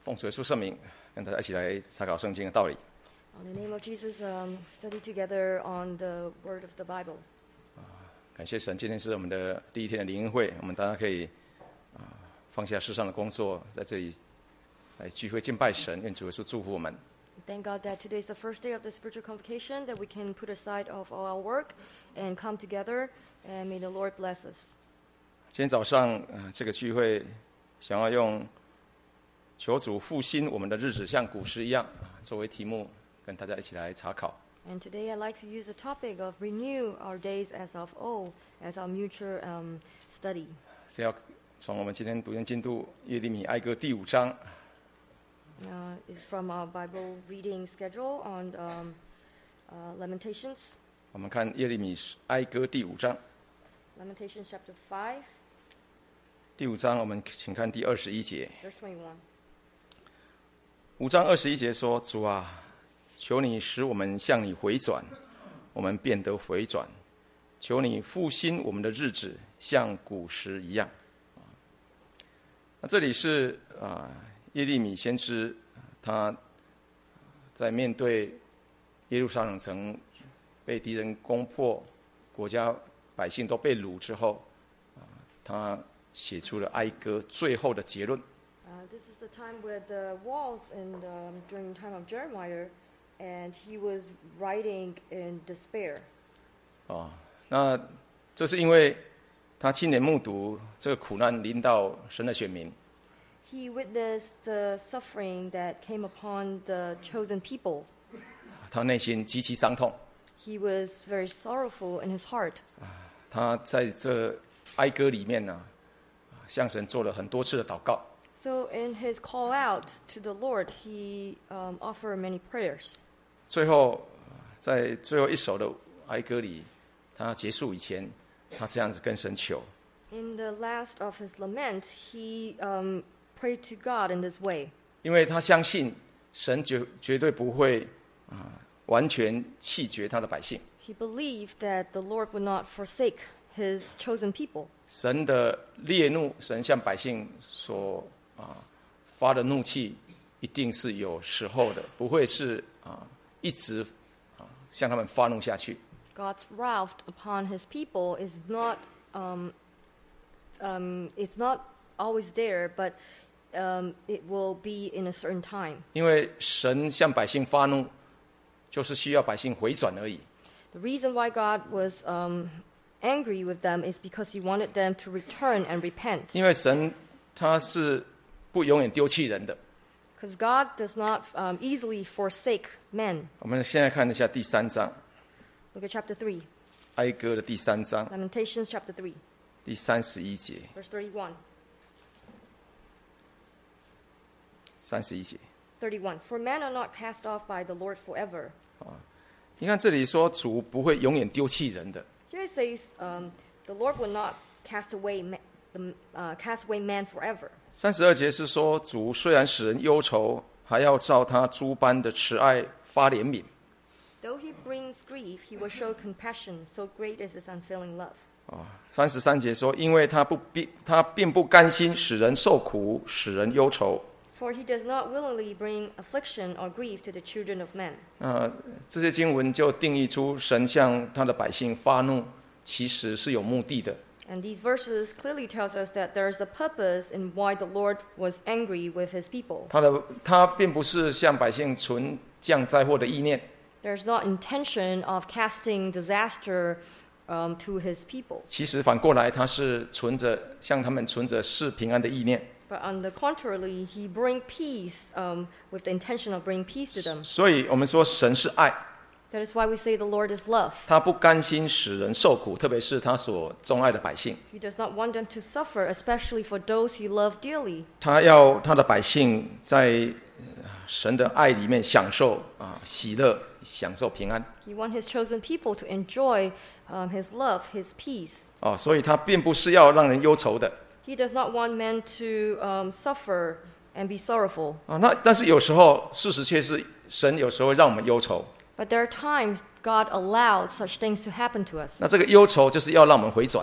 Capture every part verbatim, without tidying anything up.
奉主耶稣圣名，跟大家一起来查考圣经的道理。 In the name of Jesus, um, study together on the Word of the Bible. 感谢神，今天是我们的第一天的灵恩会，我们大家可以、呃、放下世上的工作，在这里来聚会敬拜神，愿主耶稣祝福我们。 Thank God that today is the first day of the spiritual convocation, that we can put aside of all our work and come together, and may the Lord bless us. 今天早上、呃、这个聚会想要用求主复兴我们的日子像古时一样作为题目，跟大家一起来查考。 And today I'd like to use the topic of renew our days as of old as our mutual um, study. 是要从我们今天读经进度耶利米哀歌第五章。 Uh, is from our Bible reading schedule on um, uh, Lamentations. 我们看耶利米哀歌第五章。 Lamentations chapter five. 第五章，我们请看第二十一节。 Verse twenty-one. 五章二十一节说：“主啊，求你使我们向你回转，我们便得回转。求你复兴我们的日子，像古时一样。”那这里是啊，耶利米先知，他在面对耶路撒冷城被敌人攻破，国家百姓都被掳之后，他写出了哀歌最后的结论。 Uh, this is the time where the walls in the, during the time of Jeremiah, and he was writing in despair. 哦，那这是因为他亲眼目睹这个苦难临到神的选民。 He witnessed the suffering that came upon the chosen people. 他内心极其伤痛。 He was very sorrowful in his heart. 他在这哀歌里面呢，向神做了很多次的祷告。 So in his call out to the Lord, he um, offered many prayers. 最后，在最后一首的哀歌里，他结束以前，他这样子跟神求。 In the last of his lament, he um, prayed to God in this way. 因为他相信神绝绝对不会啊、呃、完全弃绝他的百姓。 He believed that the Lord would not forsake his chosen people. 神的烈怒，神向百姓所啊、呃、发的怒气，一定是有时候的，不会是啊、呃、一直啊、呃、向他们发怒下去。 God's wrath upon his people is not um, um, it's not always there, but um, it will be in a certain time. 因为神向百姓发怒，就是需要百姓回转而已。 The reason why God was um, angry with them is because he wanted them to return and repent. 因为神他是不永远丢弃人的。 Because God does not um, easily forsake men. 我们现在看一下第三章。 Look at chapter three. 哀歌的第三章。 Lamentations chapter three. 第三十一节。 Verse thirty-one. 三十一节。 thirty-one. For men are not cast off by the Lord forever. 你看这里说主不会永远丢弃人的。 Here it says, um, the Lord will not cast away ma- the, uh, cast away man forever. 三十二节是说主虽然使人忧愁，还要照他诸般的慈爱发怜悯。 Though he brings grief, he will show compassion. So great is his unfailing love. 啊，三十三节说，因为他不必他并不甘心使人受苦，使人忧愁。 For he does not willingly bring affliction or grief to the children of men. 呃，这些经文就定义出神向他的百姓发怒，其实是有目的的。 And these verses clearly tells us that there is a purpose in why the Lord was angry with his people. 他的他并不是向百姓存降灾祸的意念。 There's not intention of casting disaster um, to his people. 其实反过来，他是存着向他们存着是平安的意念。 But on the contrary, he bring peace um, with the intention of bringing peace to them. 所以我们说神是爱。 That is why we say the Lord is love. 他不甘心使人受苦，特别是他所钟爱的百姓。 He does not want them to suffer, especially for those he loved dearly. 他要他的百姓在神的爱里面享受啊喜乐，享受平安。 He wants his chosen people to enjoy um, his love, his peace. 哦，所以他并不是要让人忧愁的。 He does not want men to um, suffer and be sorrowful. 啊，那但是有时候事实却是神有时候会让我们忧愁。 But there are times God allowed such things to happen to us. 那这个忧愁就是要让我们回转。 And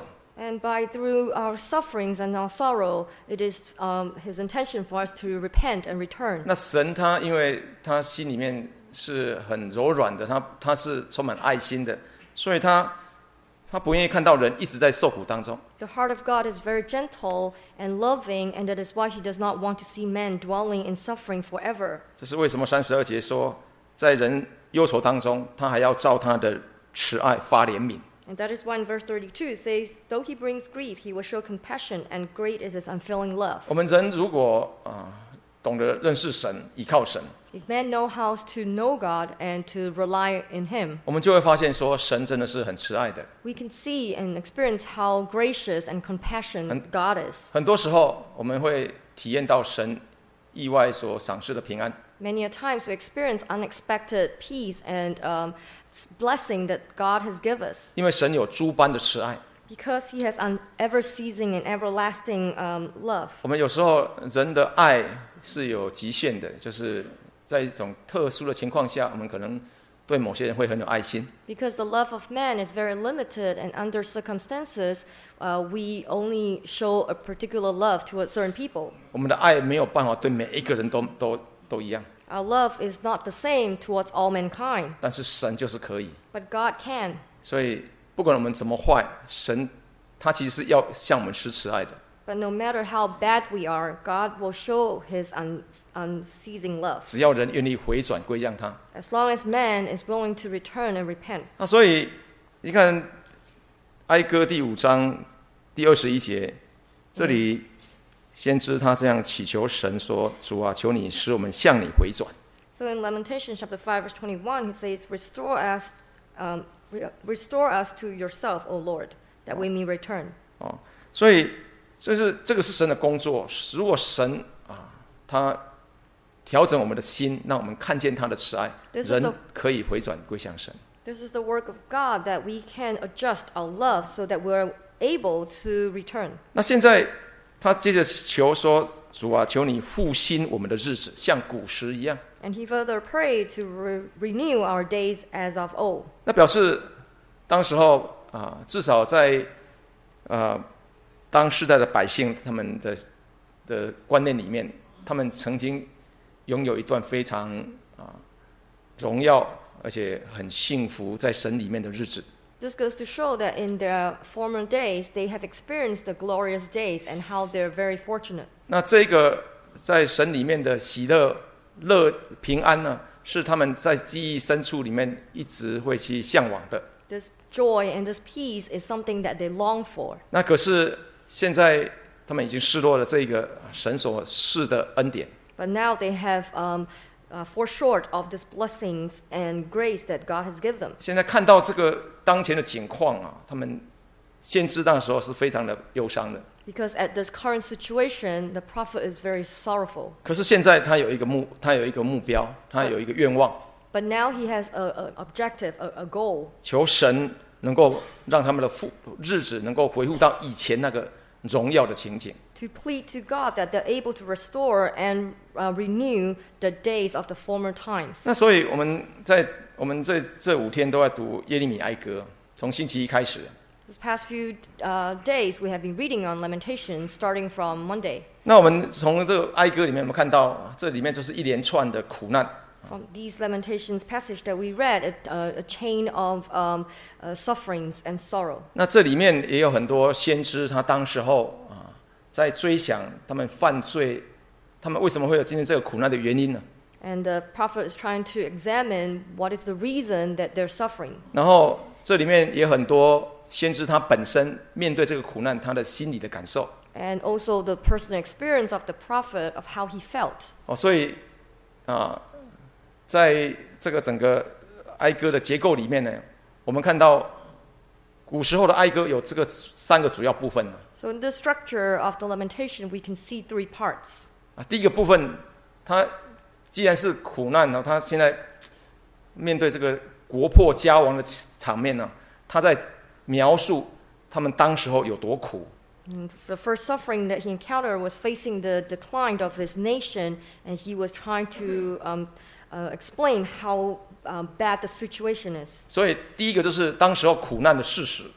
And by through our sufferings and our sorrow, it is um, His intention for us to repent and return. 那神他因为他心里面是很柔软的，他他是充满爱心的，所以他他不愿意看到人一直在受苦当中。 The heart of God is very gentle and loving, and that is why He does not want to see men dwelling in suffering forever. 这是为什么三十二节说，在人忧愁当中，他还要照他的慈爱发怜悯。 And that is why in verse thirty-two it says, "Though he brings grief, he will show compassion, and great is his unfailing love." 我们人如果啊、呃、懂得认识神，依靠神， If men know how to know God and to rely in Him, 我们就会发现说，神真的是很慈爱的。 we can see and experience how gracious and compassionate God is. 很多时候，我们会体验到神意外所赏赐的平安。 Many a times we experience unexpected peace and um, blessing that God has given us. 因为神有诸般的慈爱。 Because He has an ever-ceasing and everlasting um, love. 我们有时候人的爱是有极限的，就是在一种特殊的情况下，我们可能对某些人会很有爱心。 Because the love of man is very limited, and under circumstances, uh, we only show a particular love to a certain people. 我们的爱没有办法对每一个人都都都一样， Our love is not the same towards all mankind, 但是神就是可以。 but God can. 所以不管我们怎么坏，神他其实是要向我们施慈爱的。 But no matter how bad we are, God will show His un- unceasing love. 只要人愿意回转归向他。 As long as man is willing to return and repent. 那所以你看哀歌第五章第二十一节，这里先知他这样祈求神说：“主啊，求你使我们向你回转。” So in Lamentations chapter five, verse twenty-one, he says, "Restore us, um, re- restore us to yourself, O Lord, that we may return." 哦，所以就是这个是神的工作。如果神啊，他调整我们的心，让我们看见他的慈爱， This is 人 the- 可以回转归向神。 This is the work of God, that we can adjust our love so that we're able to return. 那现在他接着求说：“主啊，求你复兴我们的日子，像古时一样。” And he further prayed to re- renew our days as of old. 那表示当时候啊，至少在呃当世代的百姓他们的的观念里面，他们曾经拥有一段非常啊荣耀而且很幸福在神里面的日子。 This goes to show that in their former days, they have experienced the glorious days and how they're very fortunate. 那这个在神里面的喜乐、乐、平安呢，是他们在记忆深处里面一直会去向往的。 This joy and this peace is something that they long for. 那可是现在他们已经失落了这个神所赐的恩典。 But now they have um, uh, fall short of these blessings and grace that God has given them. 现在看到这个当前的景况啊，他们先知那时候是非常的忧伤的。 Because at this current situation, the prophet is very sorrowful. 可是现在他有一个目，他有一个目标，他有一个愿望， But now he has an objective, a, a goal, 求神能够让他们的复日子能够回复到以前那个荣耀的情景。 to plead to God that they're able to restore and uh, renew the days of the former times. 那所以我们在我们这这五天都在读耶利米哀歌，从星期一开始。 This past few uh, days, we have been reading on Lamentations, starting from Monday. 那我们从这个哀歌里面，我们看到这里面就是一连串的苦难。 From these Lamentations passage that we read, a, uh, a chain of um, uh, sufferings and sorrow. 那这里面也有很多先知，他当时候啊，在追想他们犯罪，他们为什么会有今天这个苦难的原因呢？ And the prophet is trying to examine what is the reason that they're suffering. 然后这里面也很多先知他本身面对这个苦难，他的心理的感受。 And also the personal experience of the prophet of how he felt. 哦，所以啊，在这个整个哀歌的结构里面呢，我们看到古时候的哀歌有这个三个主要部分。 So in the structure of the lamentation, we can see three parts. 啊，第一个部分，他既然是苦难呢，他现在面对这个国破家亡的场面呢，他在描述他们当时候有多苦。 And the first suffering that he encountered was facing the decline of his nation, and he was trying to um, uh, explain how um, bad the situation is. 所以第一个就是当时候苦难的事实。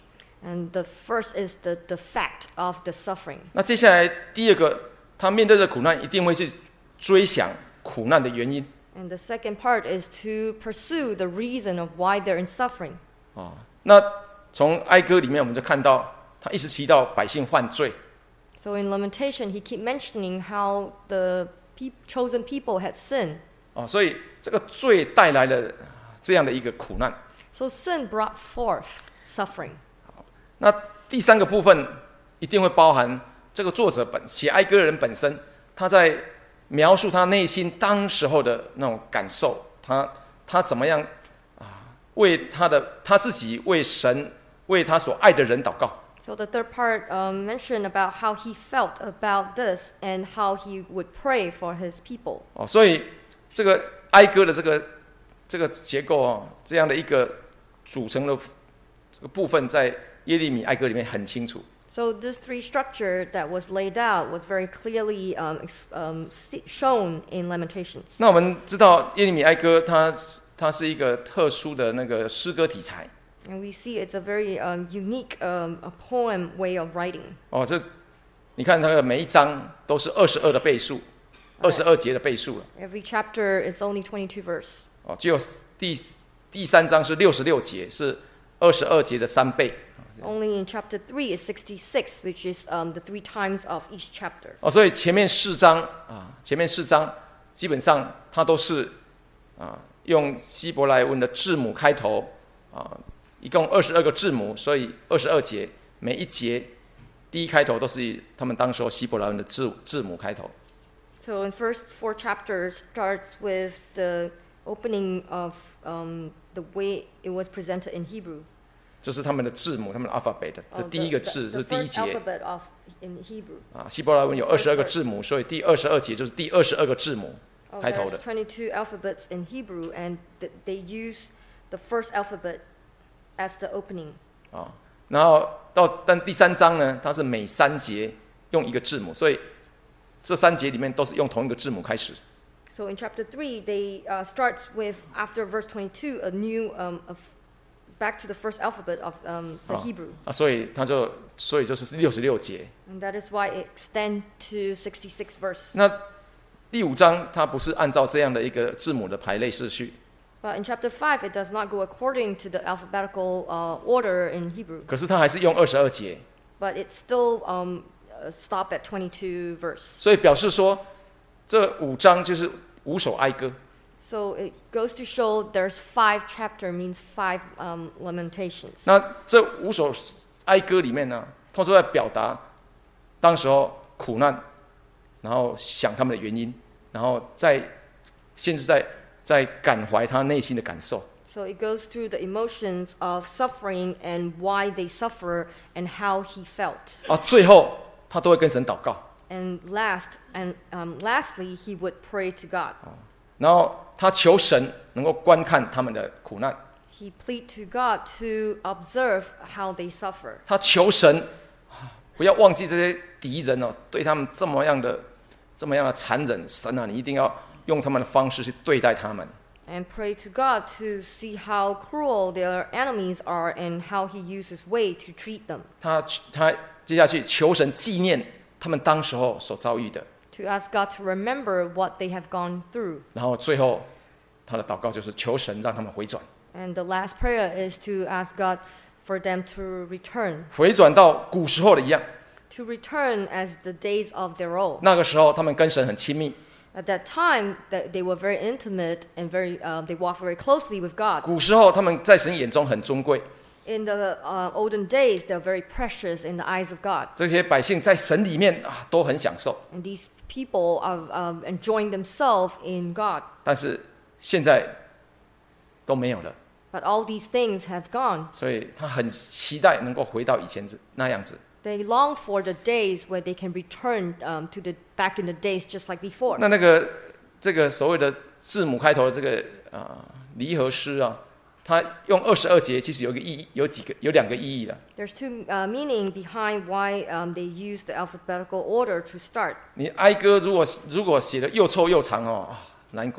And the first is the, the fact of the suffering. 那接下来第二个，他面对这苦难，一定会去追想苦难的原因。 And the second part is to pursue the reason of why they're in suffering. 啊，那从哀歌里面，我们就看到他一直提到百姓犯罪。 So in Lamentation, he keep mentioning how the pe- chosen people had sinned. 啊，所以这个罪带来了这样的一个苦难。 So sin brought forth suffering. 那第三个部分一定会包含这个作者本写哀歌的人本身，他在描述他内心当时候的那种感受，他他怎么样啊，为他的他自己为神为他所爱的人祷告。 So the third part um, mentioned about how he felt about this and how he would pray for his people. 哦，所以这个哀歌的这个这个结构哦，这样的一个组成的这个部分，在耶利米哀歌里面很清楚。 So this three structure that was laid out was very clearly um, ex- um, see- shown in Lamentations. 那我们知道耶利米哀歌它它是一个特殊的那个诗歌题材。 And we see it's a very um, unique um, a poem way of writing. 哦，这你看它的每一章都是二十二的倍数，二十二节的倍数了。 Every chapter, it's only twenty-two verse. 哦，只有第第三章是六十六节，是二十二节的三倍。 Only in chapter three is sixty-six, which is um, the three times of each chapter. 哦，所以前面四章啊，前面四章基本上它都是啊用希伯来文的字母开头啊，一共二十二个字母，所以二十二节，每一节第一开头都是以他们当时候希伯来文的字字母开头。 So in first four chapters starts with the opening of um, the way it was presented in Hebrew. 就是他们的字母，他们的 alphabet 的 Oh, 第一个字 the, 就 the, 是第一 the first 节 alphabet of in Hebrew. 啊。希伯来文有二十二个字母，所以第二十二节就是第二十二个字母 Oh, 开头 there's 的。 twenty-two alphabets in Hebrew, and th- they use the first alphabet as the opening. 啊，然后到但第三章呢，它是每三节用一个字母，所以这三节里面都是用同一个字母开始。 So in chapter three, they uh, starts with after verse twenty-two a new um, of back to the first alphabet of um, the 啊 Hebrew, 啊，所以它就所以就是六十六节。 and that is why it extends to sixty-six verse. 那第五章它不是按照这样的一个字母的排列次序， But in chapter five, it does not go according to the alphabetical uh, order in Hebrew, 可是它还是用二十二节， but it still um, uh, stop at twenty-two verse. 所以表示说这五章就是五首哀歌。 So it goes to show there's five chapter means five um, lamentations. 那这五首哀歌里面呢，通常在表达当时候苦难，然后想他们的原因，然后再甚至在在感怀他内心的感受。 So it goes through the emotions of suffering and why they suffer and how he felt. 啊，最后他都会跟神祷告， And last and um, lastly, he would pray to God. 然后他求神能够观看他们的苦难， He plead to God to observe how they suffer. 他求神啊不要忘记这些敌人哦，对他们这么样的这么样的残忍，神啊，你一定要用他们的方式去对待他们。 And pray to God to see how cruel their enemies are and how he uses way to treat them. 他他接下去求神纪念他们当时候所遭遇的， To ask God to remember what they have gone through. 然后最后他的祷告就是求神让他们回转， And the last prayer is to ask God for them to return. 回转到古时候的一样。 To return as the days of their old. 那个时候他们跟神很亲密， At that time, that they were very intimate and very, uh, they walked very closely with God. 古时候他们在神眼中很尊贵。 In the uh, olden days, they're very precious in the eyes of God. 这些百姓在神里面啊都很享受， And these people are um, enjoying themselves in God. 但是现在都没有了， But all these things have gone. 所以他很期待能够回到以前那样子。 They long for the days where they can return um, to the back in the days just like before. 那那个这个所谓的字母开头的这个啊离合诗啊，它用二十二节其实有一个意义，有几个有两个意义的。 There's two uh, meaning behind why um, they use the alphabetical order to start. 你哀歌如果如果写的又臭又长哦，啊难过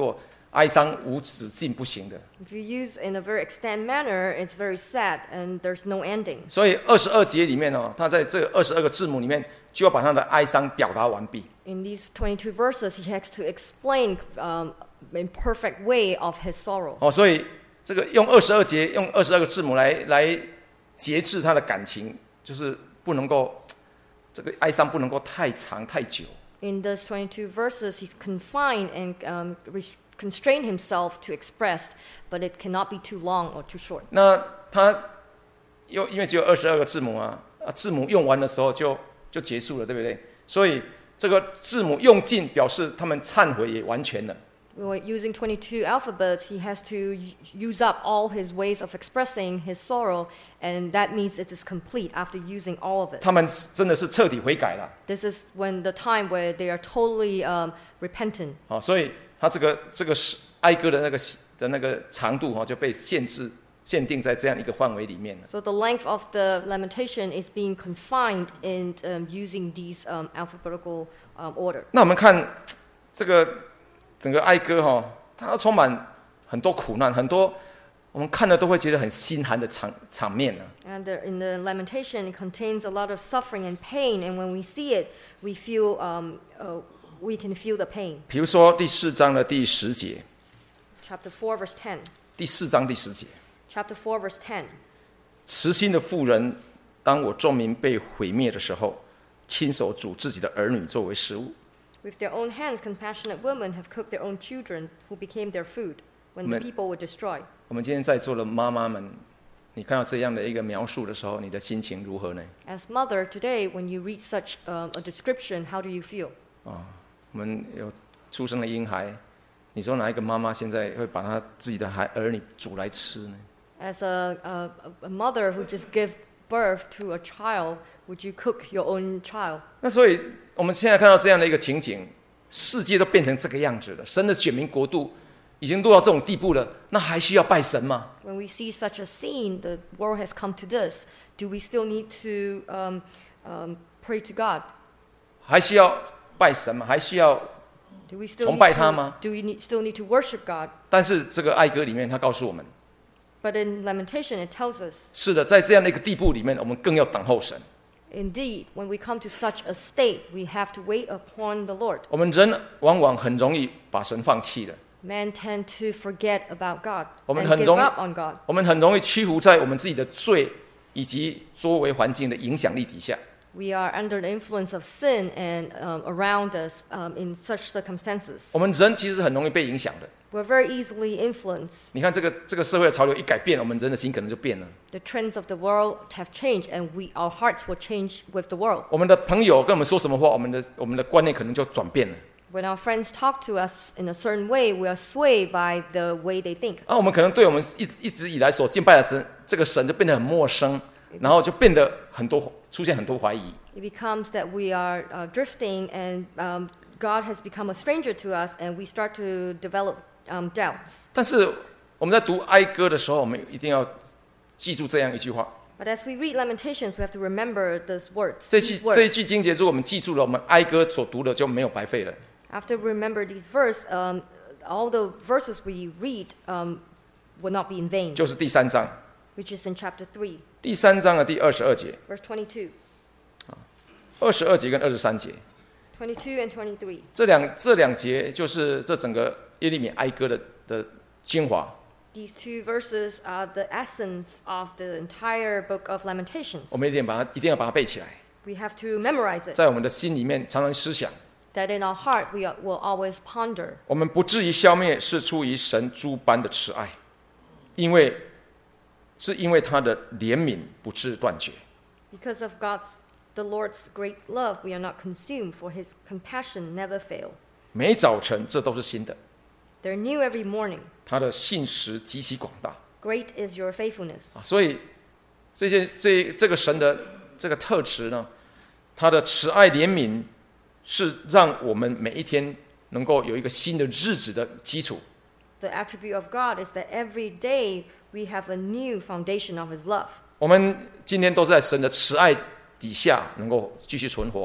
哀伤无止境不行的。 If you use in a very extended manner, it's very sad and there's no ending. 所以二十二节里面哦，他在这二十二个字母里面，就要把他的哀伤表达完毕。 In these twenty-two verses, he has to explain um, in perfect way of his sorrow. 哦，所以这个用二十二节，用二十二个字母来来节制他的感情，就是不能够这个哀伤不能够太长太久。 In those twenty-two verses, he's confined and um, res- constrained himself to express, but it cannot be too long or too short. 那他又因为只有二十二个字母啊，啊字母用完的时候就就结束了，对不对？所以这个字母用尽，表示他们忏悔也完全了。 When using twenty-two alphabets, he has to u- use up all his ways of expressing his sorrow, and that means it is complete after using all of it. 他们真的是彻底悔改了。 This is when the time where they are totally um, repentant. 哦，所以他这个这个是哀歌的那个的那个长度哈、哦、就被限制限定在这样一个范围里面了。 So the length of the lamentation is being confined in um, using these um, alphabetical um, order. 那我们看这个整个哀歌哈、哦，它充满很多苦难，很多我们看了都会觉得很心寒的场场面呢、啊。 And the, in the lamentation, it contains a lot of suffering and pain, and when we see it, we feel um, uh, we can feel the pain. 比如说第四章的第十节， Chapter four, verse ten. 第四章第十节， Chapter four, verse ten. 慈心的妇人，当我众民被毁灭的时候，亲手煮自己的儿女作为食物。 With their own hands, compassionate women have cooked their own children, who became their food when the Men- people were destroyed. 我们今天在座的妈妈们，你看到这样的一个描述的时候，你的心情如何呢？ As mother, today, when you read such um, a description, how do you feel? 我们有出生的婴孩，你说哪一个妈妈现在会把她自己的孩儿女煮来吃呢？ As a, a, a mother who just gave birth to a child, would you cook your own child? 那所以我们现在看到这样的一个情景，世界都变成这个样子了，神的选民国度已经落到这种地步了，那还需要拜神吗？ When we see such a scene, the world has come to this. Do we still need to um, um, pray to God? 还需要拜神吗？还需要？ Do we still 崇 need 拜他吗？ to, do we need, still need to worship God? 但是这个哀歌里面，他告诉我们， But in Lamentation, it tells us, 是的，在这样的一个地步里面，我们更要等候神。 indeed, when we come to such a state, we have to wait upon the Lord. 我们人往往很容易把神放弃了， Men tend to forget about God 我们 and 很 give 容易- up on God. 我们很容易屈服在我们自己的罪以及周围环境的影响力底下。 We are under the influence of sin and um, around us um, in such circumstances. 我们人其实很容易被影响的。 We're very easily influenced. 你看这个这个社会的潮流一改变，我们人的心可能就变了。 The trends of the world have changed, and we, our hearts will change with the world. 我们的朋友跟我们说什么话，我们的我们的观念可能就转变了。 When our friends talk to us in a certain way, we are swayed by the way they think. 啊，我们可能对我们一一直以来所敬拜的神，这个神就变得很陌生，然后就变得很多出现很多怀疑。 It becomes that we are uh, drifting, and um, God has become a stranger to us, and we start to develop um, doubts. 但是我们在读哀歌的时候，我们一定要记住这样一句话： But as we read Lamentations, we have to remember these words. 这 these 句 words. 这一句经节，如果我们记住了，我们哀歌所读的就没有白费了。 After we remember these verses, um, all the verses we read um, will not be in vain, 就是第三章， which is in chapter three, 第三章的第二十二节， verse twenty-two. 二十二节跟二十三节， twenty-two and twenty-three. 这两这两节就是这整个耶利米哀歌的的精华。 These two verses are the essence of the entire book of Lamentations. 我们一定把它一定要把它背起来， We have to memorize it, 在我们的心里面常常思想。 that in our heart we are, will always ponder. 我们不至于消灭，是出于神诸般的慈爱，因为是因为他的怜悯不致断绝。 Because of God's, the Lord's great love, we are not consumed, for his compassion never fail. 每早晨这都是新的， They're new every morning. 他的信实极其广大 Great is your faithfulness. 啊！所以这些这这个神的这个特质呢，他的慈爱怜悯是让我们每一天能够有一个新的日子的基础。 The attribute of God is that every day we have a new foundation of his love. 我们今天都在神的慈爱底下能够继续存活。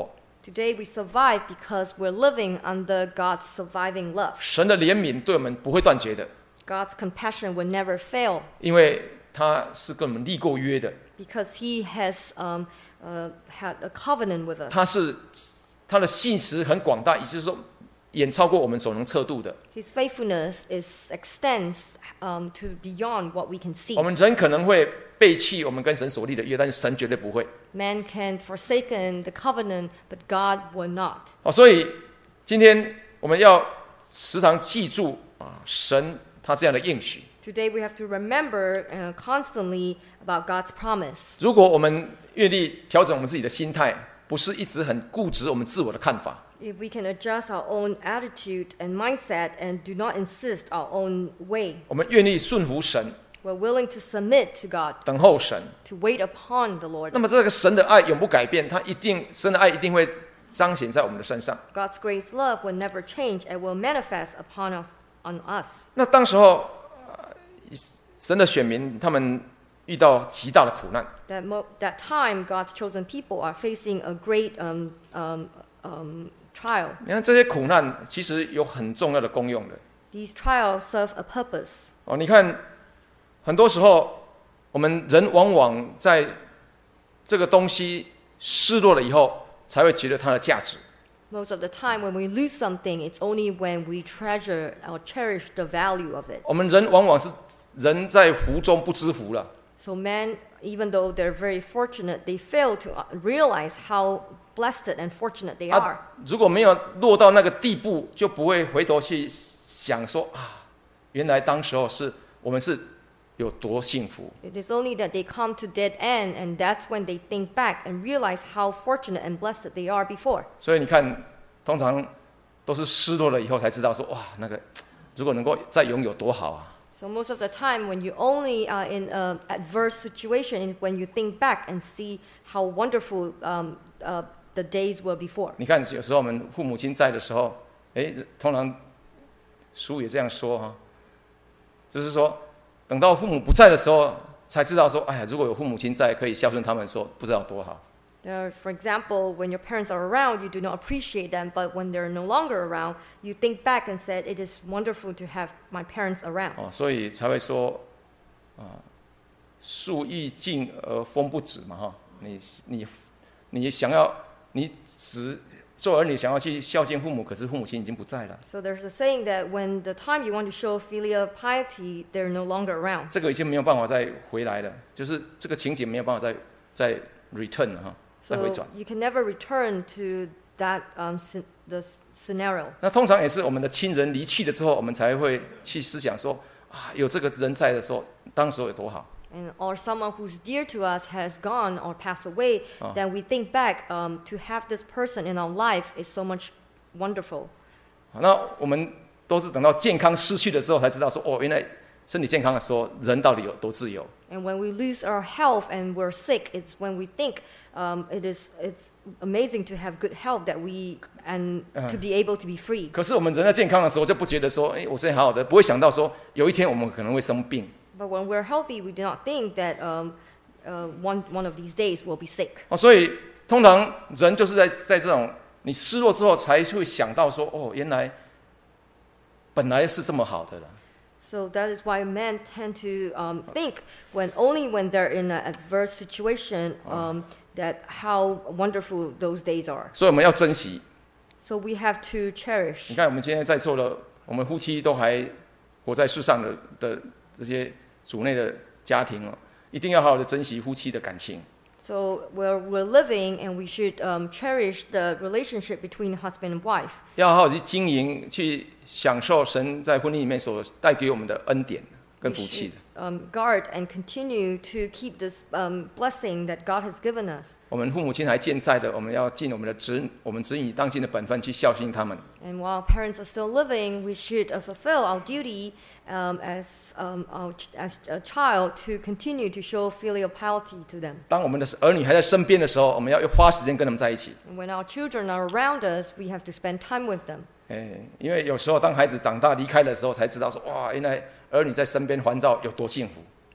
Today we survive because we're living under God's surviving love. 神的怜悯对我们不会断绝的， God's compassion will never fail 因为他是跟我们立过约的， because He has um, uh, had a covenant with us. 他是他的信实很广大，也就是说远超过我们所能测度的。 His faithfulness is extends um, to beyond what we can see. 我们人可能会背弃我们跟神所立的约，但是神绝对不会。 Man can forsaken the covenant, but God will not. 哦，所以今天我们要时常记住啊，神他这样的应许。 Today we have to remember uh, constantly about God's promise. 如果我们愿意调整我们自己的心态，不是一直很固执我们自我的看法， If we can adjust our own attitude and mindset and do not insist our own way, 我们愿意顺服神， we're willing to submit to God, 等候神， to wait upon the Lord. 那么这个神的爱永不改变，他一定神的爱一定会彰显在我们的身上。 God's grace love will never change and will manifest upon us on us. 那当时候，呃神的选民他们遇到极大的苦难， That mo- that time, God's chosen people are facing a great um, um, um, trial. 你看这些苦难其实有很重要的功用的。 These trials serve a purpose. 哦，你看，很多时候我们人往往在这个东西失落了以后，才会觉得它的价值。 Most of the time, when we lose something, it's only when we treasure or cherish the value of it. 我们人往往是人在福中不知福了。 So men, even though they're very fortunate, they fail to uh, realize how blessed and fortunate they are. 啊，如果没有落到那个地步，就不会回头去想说啊，原来当时候是我们是有多幸福。 It is only that they come to dead end, and that's when they think back and realize how fortunate and blessed they are before. 所以你看，通常都是失落了以后才知道说，哇，那个如果能够再拥有多好啊！ So most of the time, when you only are in an adverse situation, is when you think back and see how wonderful um, uh, the days were before. 你看，有时候我们父母亲在的时候，哎，通常书也这样说哈，就是说，等到父母不在的时候，才知道说，哎呀，如果有父母亲在，可以孝顺他们，说不知道多好。 Uh, for example, when your parents are around, you do not appreciate them, but when they're no longer around, you think back and said, "It is wonderful to have my parents around." 哦，所以才会说，啊，树欲静而风不止嘛，哈，你你你想要，你只做儿女想要去孝敬父母，可是父母亲已经不在了， So there's a saying that when the time you want to show filial piety, they're no longer around. 这个已经没有办法再回来了，就是这个情景没有办法再再 return 了哈，再回 So 转。 you can never return to that um, sce- the scenario. 那通常也是我们的亲人离去了之后，我们才会去思想说啊，有这个人在的时候，当时候有多好。 And, or someone who's dear to us has gone or passed away, then we think back um, to have this person in our life is so much wonderful. 那我们都是等到健康失去的时候，才知道说，哦，原来身体健康的时候，人到底有多自由。 And when we lose our health and we're sick, it's when we think um, it is it's amazing to have good health that we and to be able to be free. 可是我们人在健康的时候，就不觉得说，哎，我现在好好的，不会想到说，有一天我们可能会生病。 But when we're healthy, we do not think that um, uh, one one of these days we'll be sick. 哦，所以通常人就是在在这种你失落之后，才会想到说，哦，原来本来是这么好的了。 So that is why men tend to um, think when only when they're in an adverse situation um, that how wonderful those days are. 所以我们要珍惜。 So we have to 你 cherish. 看，我们今天在座的，我们夫妻都还活在世上的的这些主内的家庭哦，一定要好好的珍惜夫妻的感情。 So we're, we're living and we should um, cherish the relationship between husband and wife. 要好好去经营，去享受神在婚姻里面所带给我们的恩典跟 We 福气 should 的。 um, guard and continue to keep this um, blessing that God has given us. 我们父母亲还健在的，我们要尽我们的子我们子女当尽的本分去孝敬他们。 And while parents are still living, we should uh, fulfill our duty um, as, um, our ch- as a child to continue to show filial piety to them. 当我们的儿女还在身边的时候，我们要花时间跟他们在一起。 And when our children are around us, we have to spend time with them. 哎，因为有时候当孩子长大离开的时候，才知道说，哇，原来儿女在身边环绕有多幸福。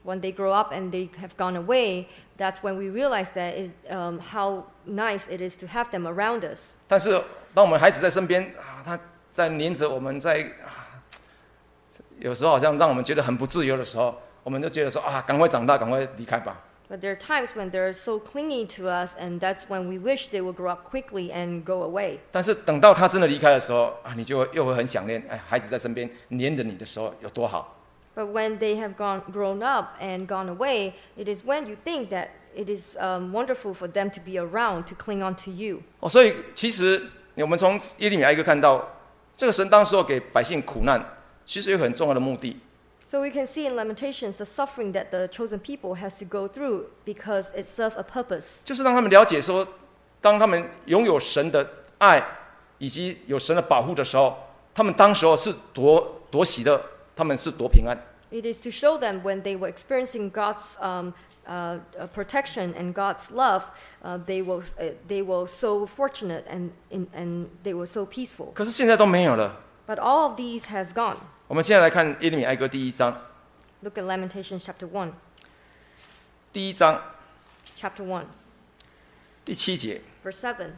when they grow up and they have gone away, that's when we realize that it, um, how nice it is to have them around us. 但是当我们孩子在身边啊，他在黏着我们在，啊，有时候好像让我们觉得很不自由的时候，我们就觉得说啊，赶快长大，赶快离开吧。 But there are times when they're so clingy to us, and that's when we wish they would grow up quickly and go away. 但是等到他真的离开的时候啊，你就又会很想念，哎，孩子在身边黏着你的时候有多好。 But when they have gone, grown up and gone away, it is when you think that it is um, wonderful for them to be around, to cling on to you. 哦，所以其实我们从耶利米哀歌看到，这个神当时候给百姓苦难，其实有很重要的目的。 So we can see in Lamentations the suffering that the chosen people has to go through because it serves a purpose. 就是让他们了解说，当他们拥有神的爱以及有神的保护的时候，他们当时候是多多喜乐，他们是多平安。 It is to show them when they were experiencing God's um, uh, uh, protection and God's love, uh, they were uh, they were so fortunate and in, and they were so peaceful. 可是现在都没有了。 But all of these has gone. 我们现在来看耶利米哀歌第一章。 Look at Lamentations chapter one. 第一章 Chapter one, 第七节。 verse seven.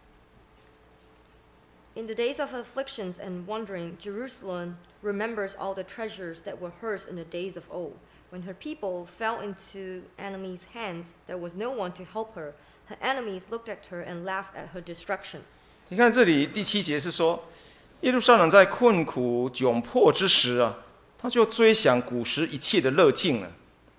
In the days of afflictions and wandering, Jerusalem remembers all the treasures that were hers in the days of old. When her people fell into enemies' hands, there was no one to help her. Her enemies looked at her and laughed at her destruction. 你看这里第七节是说，耶路撒冷在困苦窘迫之时啊，他就追想古时一切的乐境了。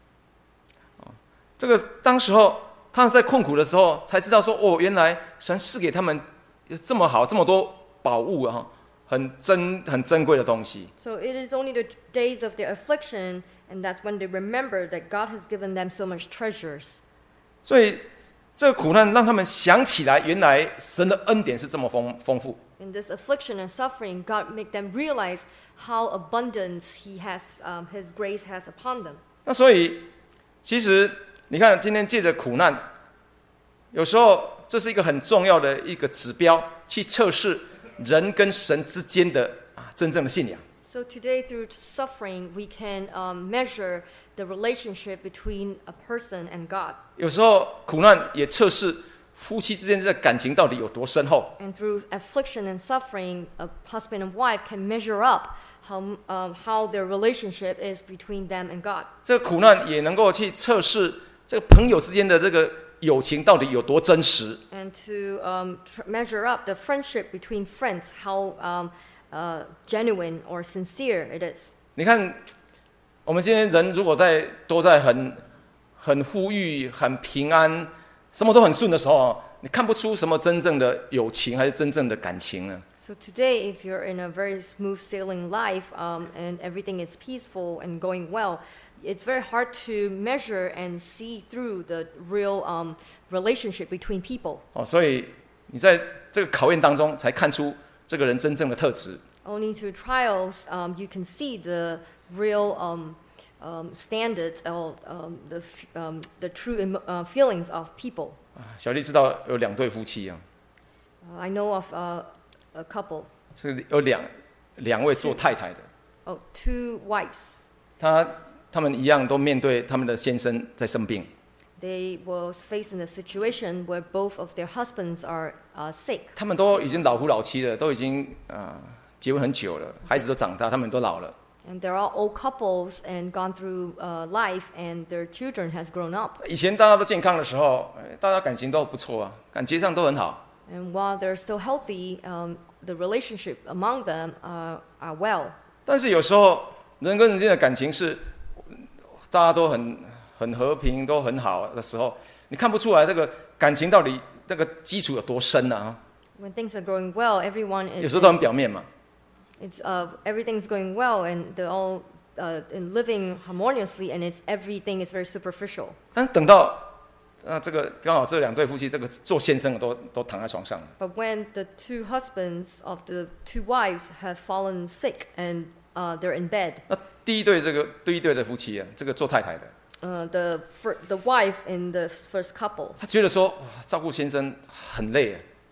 这个当时候他们在困苦的时候，才知道说，哦，原来神赐给他们这么好，这么多宝物啊，很珍很珍贵的东西。 So it is only the days of their affliction, and that's when they remember that God has given them so much treasures. 所以这个苦难让他们想起来，原来神的恩典是这么丰丰富。 In this affliction and suffering, God make them realize how abundant He has, um, His grace has upon them. 那所以，其实你看，今天借着苦难，有时候这是一个很重要的一个指标，去测试人跟神之间的啊真正的信仰。 So today, through suffering, we can um, measure the relationship between a person and God. 有时候苦难也测试夫妻之间的感情到底有多深厚。 And through affliction and suffering, a husband and wife can measure up how um, how their relationship is between them and God. 这个苦难也能够去测试这个朋友之间的这个友情到底有多真实。 And to um, tr- measure up the friendship between friends, how um, uh, genuine or sincere it is. 你看，我们今天人如果在都在很很富裕、很平安、什么都很顺的时候，你看不出什么真正的友情还是真正的感情呢？ So today, if you're in a very smooth sailing life um, and everything is peaceful and going well, it's very hard to measure and see through the real um, relationship between people. 哦，所以你在这个考验当中才看出这个人真正的特质。 Only through trials um, you can see the real um, um, standards or um, the f- um, the true emo- uh, feelings of people. 啊，小丽知道有两对夫妻啊， Uh, I know of uh, a couple, 这个有两两位做太太的， oh, two wives. 他他们一样都面对他们的先生在生病。 They were facing a situation where both of their husbands are uh, sick. 他们都已经老夫老妻了，都已经啊、呃、结婚很久了，孩子都长大，他们都老了。 And they're all old couples and gone through uh, life, and their children has grown up. 以前大家都健康的时候，哎大家感情都不错啊，感觉上都很好。 And while they're still healthy, um, the relationship among them uh, are well. 但是有时候人跟人之间的感情是大家都很很和平，都很好的时候，你看不出来这个感情到底这个基础有多深啊？ When things are going well, everyone 有 is 时候都很表面嘛。 it's uh, everything's going well, and they're all uh, in living harmoniously, and it's everything is very superficial. 但等到啊这个刚好这两对夫妻，这个做先生的都都躺在床上了。 But when the two husbands of the two wives have fallen sick and uh, they're in bed, 那第一对这个第一对的夫妻啊，这个做太太的， uh, the fir- the wife in the first couple, 他觉得说哇，照顾先生很累啊，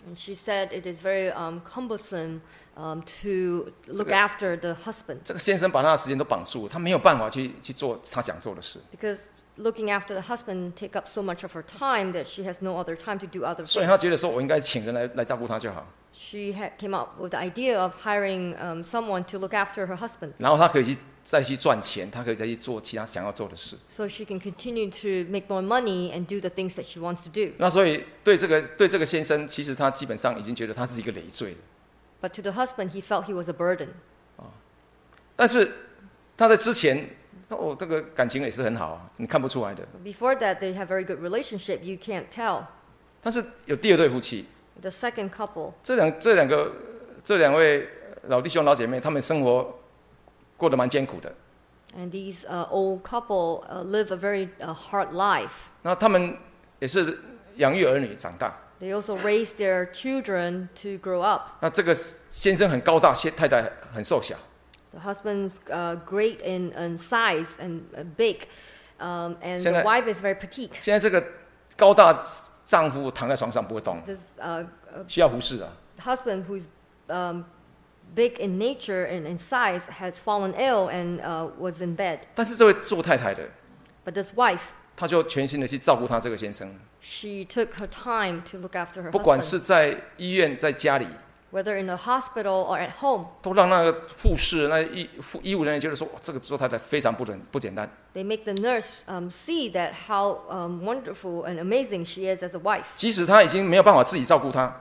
And she said it is very um, cumbersome um, to look 这个- after the husband 这个先生把他的时间都绑住，他没有办法去去做他想做的事。 because looking after the husband take up so much of her time that she has no other time to do other 所以 things. 他觉得说，我应该请人来来照顾他就好， She had came up with the idea of hiring um, someone to look after her husband 然后他可以去再去赚钱，他可以再去做其他想要做的事。 so she can continue to make more money and do the things that she wants to do. 那所以对这个对这个先生，其实他基本上已经觉得他是一个累赘了。 But to the husband, he felt he was a burden. 但是他在之前，哦，这个感情也是很好啊，你看不出来的。 Before that, they have very good relationship. You can't tell. 但是有第二对夫妻， The second couple, 这两这两个这两位老弟兄老姐妹，他们生活过得蛮艰苦的。 and these uh, old couple uh, live a very uh, hard life. 那他们也是养育儿女长大。 They also raise their children to grow up. 那这个先生很高大，太太很瘦小。 The husband's uh, great in, in size and uh, big, um, and 现在- the wife is very petite. 现在这个高大丈夫躺在床上不会动， This uh, uh, 需要服侍啊。 husband, who's um, big in nature and in size, has fallen ill and uh, was in bed. 但是这位做太太的， But this wife, 她就全心的去照顾她这个先生， she took her time to look after her 不管 husband. 是在医院、在家里， Whether in the hospital or at home, 都让那个护士、那医护医务人员觉得说，哇这个做太太非常不简不简单。 they make the nurse um, see that how um, wonderful and amazing she is as a wife. 即使她已经没有办法自己照顾她，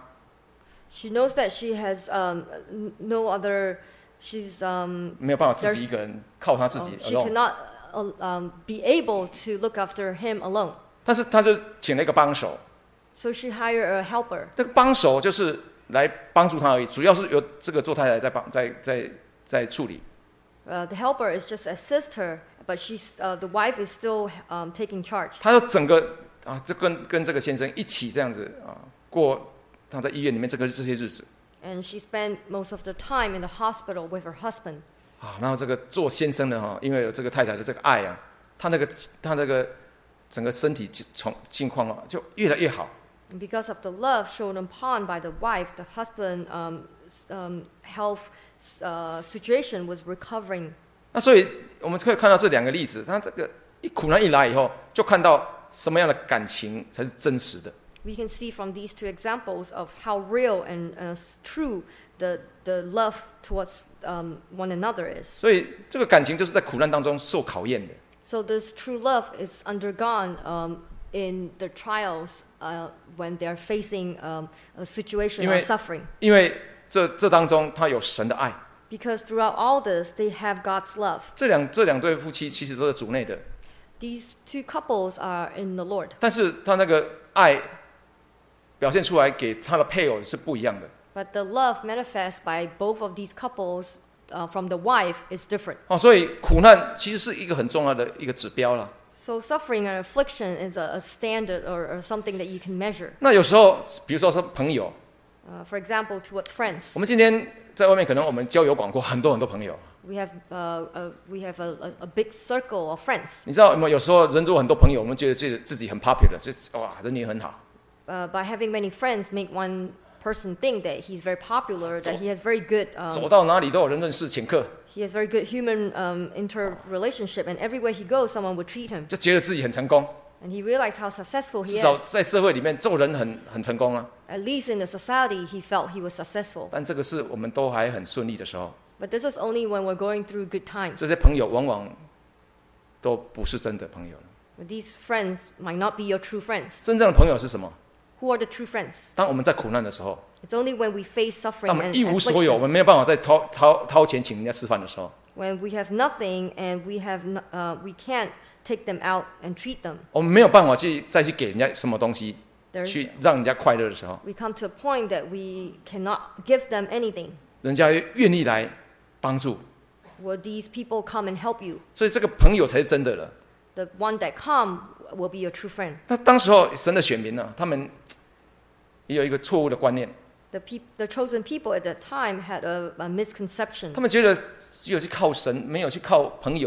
She knows that she has um, n- no other, she's, um, 没有办法自己一个人靠她自 uh, 己 she alone， cannot uh, um, be able to look after him alone. 但是她就请了一个帮手， So she hired a helper. 这个帮手就是来帮助她而已，主要是由这个做太太在帮在在在处理。 Uh, the helper is just assist her, but she's, uh, the wife is still um, taking charge. 她要整个啊，这跟跟这个先生一起这样子啊过她在医院里面这个这些日子 And she spent most of the time in the hospital with her husband. 啊。然后这个做先生的哈，因为有这个太太的这个爱啊，他那个他那个整个身体从境况啊就越来越好。 And because of the love shown upon by the wife, the husband um, s- um, health uh, situation was recovering. 那所以我们可以看到这两个例子，他这个一苦难一来以后，就看到什么样的感情才是真实的。 We can see from these two examples of how real and uh, s- true the, the love towards um, one another is. 所以这个感情就是在苦难当中受考验的。 So this true love is undergone um, in the trials uh, when they're facing um, a situation 因 of 为- suffering. 因为这这当中他有神的爱。 Because throughout all this, they have God's love. 这两这两对夫妻其实都是主内的， These two couples are in the Lord. 但是他那个爱表现出来给他的配偶是不一样的。 But the love manifest by both of these couples uh, from the wife is different. 哦，所以苦难其实是一个很重要的一个指标了。 So suffering and affliction is a, a standard or, or something that you can measure. 那有时候，比如说说朋友， Uh, for example, towards friends, 我们今天在外面可能我们交友广阔，很多很多朋友。 we have uh, uh, we have a, a, a big circle of friends. 你知道有没有？有时候人如果很多朋友，我们觉得自己自己很 popular，就是哇，人缘很好。 Uh, by having many friends, make one person think that he's very popular, that he has very good 走 um, 到哪里都有人认识，请客， he has very good human um, interrelationship, and everywhere he goes, someone would treat him. 就觉得自己很成功。 And he realized how successful 至 he 少 is. 在社会里面做人很很成功啊。 At least in the society, he felt he was successful. 但这个是我们都还很顺利的时候， But this is only when we're going through good times. 这些朋友往往都不是真的朋友了。 But these friends might not be your true friends. 真正的朋友是什么？ Who are the true friends? 当我们在苦难的时候， It's only when we face 当 suffering 我们 and 一无所有，我 affliction, 们没有办法再掏掏掏钱请人家吃饭的时候， when we have nothing and we have no, uh, we can't take them out and treat them. 我们没有办法去再去给人家什么东西， There's, 去让人家快乐的时候， we come to a point that we cannot give them anything. 人家愿意来帮助， Will these people come and help you? 所以这个朋友才是真的了。 The one that come will be your true friend. 那当时候神的选民呢、他们也有一个错误的观念， The, peop the chosen people at that time had a, a misconception. 他们觉得只有去靠神，没有去靠朋友，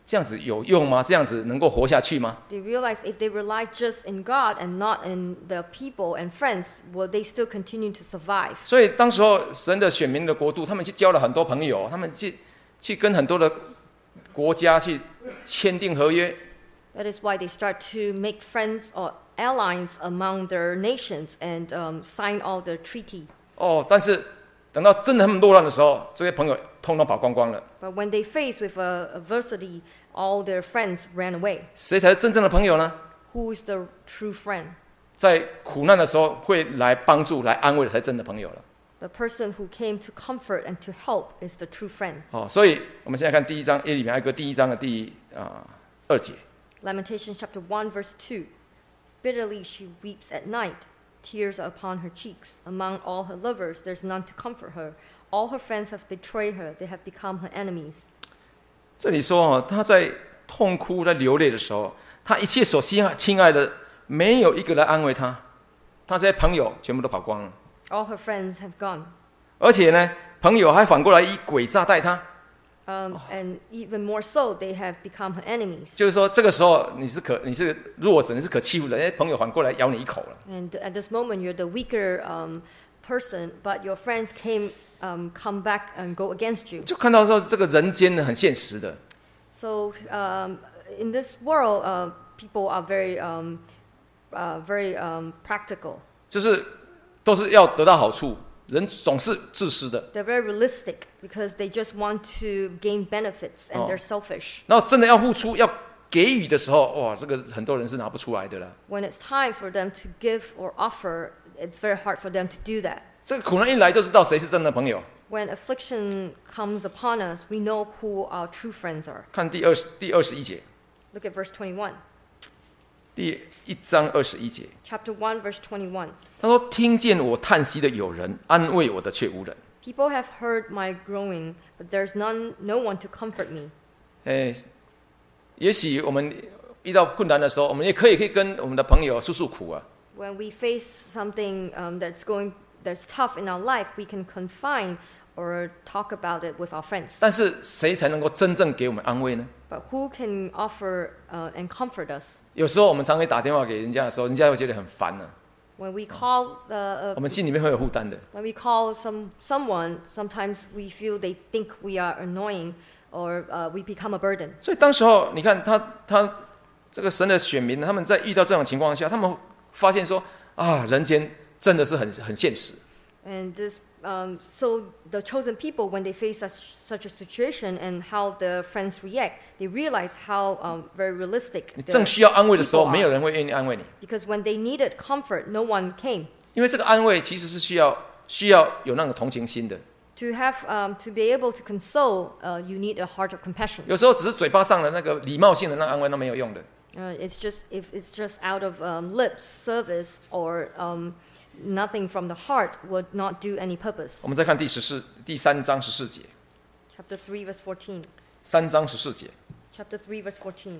这样子有用吗？这样子能够活下去吗？ They realized if they rely just in God and not in the people and friends, will they still continue to survive? 所以当时候神的选民的国度，他们去交了很多朋友，他们去去跟很多的国家去签订合约。 That is why they start to make friends or allies among their nations and um, sign all the treaty. 哦，但是等到真的他们落难的时候，这些朋友通通跑光光了。 But when they face with uh, adversity, all their friends ran away. 谁才是真正的朋友呢？ Who is the true friend? 在苦难的时候会来帮助、来安慰的才是真的朋友了。 The person who came to comfort and to help is the true friend. 哦，所以我们现在看第一章耶利米哀歌第一章的第啊、呃、二节。 Lamentations chapter one verse two. Bitterly she weeps at night. Tears are upon her cheeks. Among all her lovers, there's none to comfort her. All her friends have betrayed her. They have become her enemies. 这里说哦，他在痛哭、在流泪的时候，他一切所亲爱亲爱的，没有一个来安慰他，他这些朋友全部都跑光了。 All her friends have gone. 而且呢，朋友还反过来以诡诈待他， Um, and even more so, they have become her enemies. 就是说这个时候你是可你是弱者，你是可欺负的，哎，朋友反过来咬你一口了。 And at this moment, you're the weaker um, person, but your friends came, um, come back and go against you. 就看到说这个人间呢很现实的， So um, in this world, uh, people are very, um, uh, very um, practical. 就是都是要得到好处，人总是自私的。 They're very realistic because they just want to gain benefits and Oh. they're selfish. 然后真的要付出、要给予的时候，哇，这个很多人是拿不出来的了。 When it's time for them to give or offer, it's very hard for them to do that. 这个苦难一来就知道谁是真的朋友。 When affliction comes upon us, we know who our true friends are. 看第二十第二十一节， Look at verse twenty-one. 第一章二十一节， Chapter one, verse twenty-one. 他说：“听见我叹息的有人，安慰我的却无人。 People have heard my groaning, but there's none, no one to comfort me. ” 哎，也许我们遇到困难的时候，我们也可以可以跟我们的朋友诉诉苦啊。 When we face something um, that's going, that's tough in our life, we can confine or talk about it with our friends. 但是谁才能够真正给我们安慰呢？ But who can offer uh, and comfort us? 有时候我们常会打电话给人家的时候，人家会觉得很烦呢、啊， When we call the, 我 uh, 们心里面会有负担的。 when we call some someone, sometimes we feel they think we are annoying, or uh, we become a burden. 所以当时候，你看他他这个神的选民，他们在遇到这种情况下，他们发现说啊，人间真的是很很现实。 And this, um, so the chosen people, when they face such, such a situation and how the friends react, they realize how um, very realistic 你 the 正需要安慰的时候， people 没有 are. 人会愿意安慰你， Because when they needed comfort, no one came. 因为这个安慰其实是需要需要有那种同情心的。 To have, um, to be able to console, uh, you need a heart of compassion. 有时候只是嘴巴上的那个礼貌性的那个安慰都没有用的。 Uh, it's just if it's just out of um, lip service or um, nothing from the heart would not do any purpose. 我们再看第十四第三章十四节， Chapter three, verse fourteen. 三章十四节， Chapter three, verse fourteen.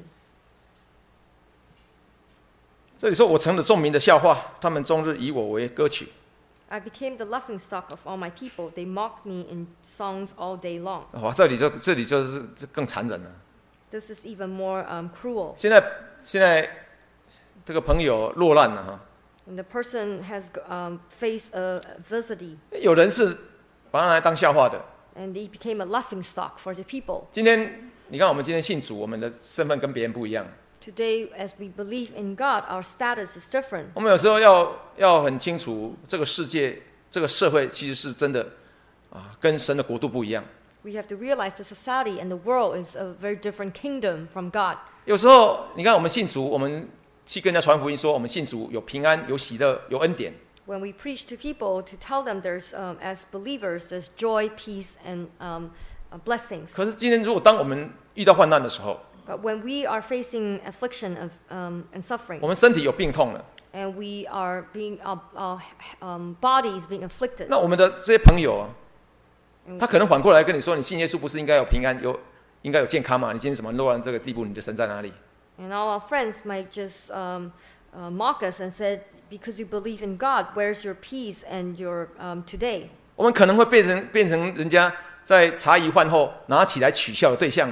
这里说我成了众民的笑话，他们终日以我为歌曲。 I became the laughingstock of all my people. They mocked me in songs all day long. 哇，这里就这里就是这更残忍了。 This is even more um, cruel. 现在现在这个朋友落难了哈， When the person has um, faced a adversity 有人是把他拿来当笑话的。 and they became a laughingstock for the people. 今天你看，我们今天信主，我们的身份跟别人不一样。 Today, as we believe in God, our status is different. 我们有时候要要很清楚，这个世界、这个社会其实是真的啊，跟神的国度不一样。 We have to realize the society and the world is a very different kingdom from God. 有时候你看，我们信主，我们去跟人家传福音说，我们信主有平安、有喜乐、有恩典。 When we preach to people to tell them there's, um, as believers, there's joy, peace, and um, uh, blessings. 可是今天，如果当我们遇到患难的时候， But when we are facing affliction of, um, and suffering, 我们身体有病痛了， and we are being, our, our um, body is being afflicted, 那我们的这些朋友啊， and 他可能反过来跟你说：“你信耶稣不是应该有平安、有应该有健康吗？你今天怎么落到这个地步？你的神在哪里 and all our friends might just um, uh, mock us and said, because you believe in God, where's your peace and your um, today?？” 我们可能会变成变成人家在茶余饭后拿起来取笑的对象了。